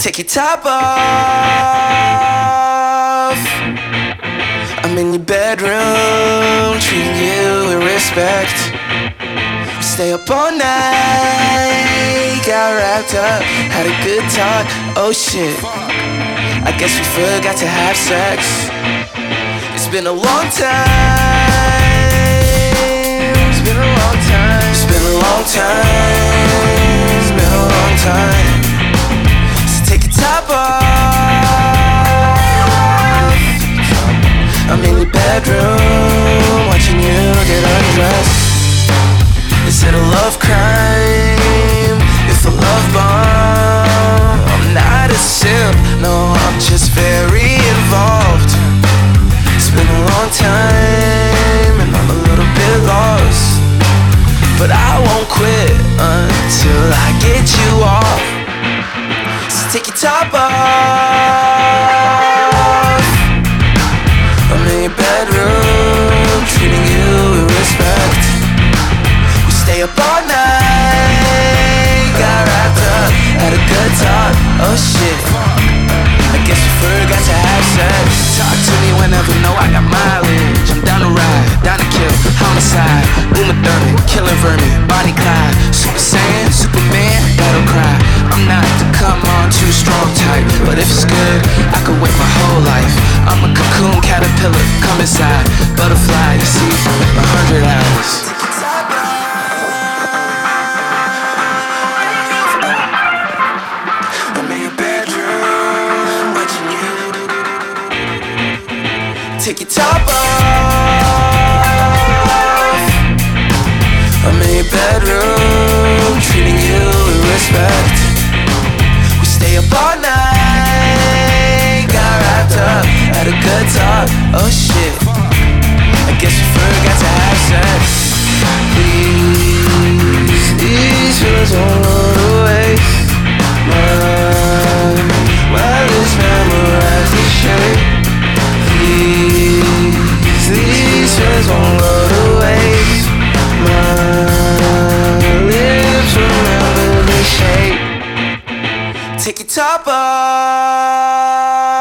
Take your top off. I'm in your bedroom, treating you with respect. Stay up all night, got wrapped up, had a good talk. Oh shit, I guess we forgot to have sex. It's been a long time. It's been a long time. It's been a long time. It's been a long time. So take your top off. I'm in your bedroom, watching you get undressed. Is it a love crime? If a love bomb? I'm not a simp, no, I'm just very involved. It's been a long time and I'm a little bit lost, but I won't quit until I get you off. So take your top off. I'm in your bedroom, treating you with respect. Stay up all night, got wrapped up, had a good talk. Oh shit, I guess we forgot to have sex. Talk to me whenever, know I got mileage. I'm down to ride, down to kill, homicide, Uma Thurman, killing vermin, Bonnie Clyde, Super Saiyan, Superman, battle cry. I'm not the come on too strong type, but if it's good, I could wait my whole life. I'm a cocoon caterpillar, come inside, butterfly, you see, 100 hours. Take your top off. I'm in your bedroom, treating you with respect. We stay up all night, got wrapped up, had a good talk. Oh shit, I guess we forgot to have sex. Please, these feelings won't go to waste. My lips memorize the shape. These feelings won't go to waste. My lips remember the shape. Take your top off.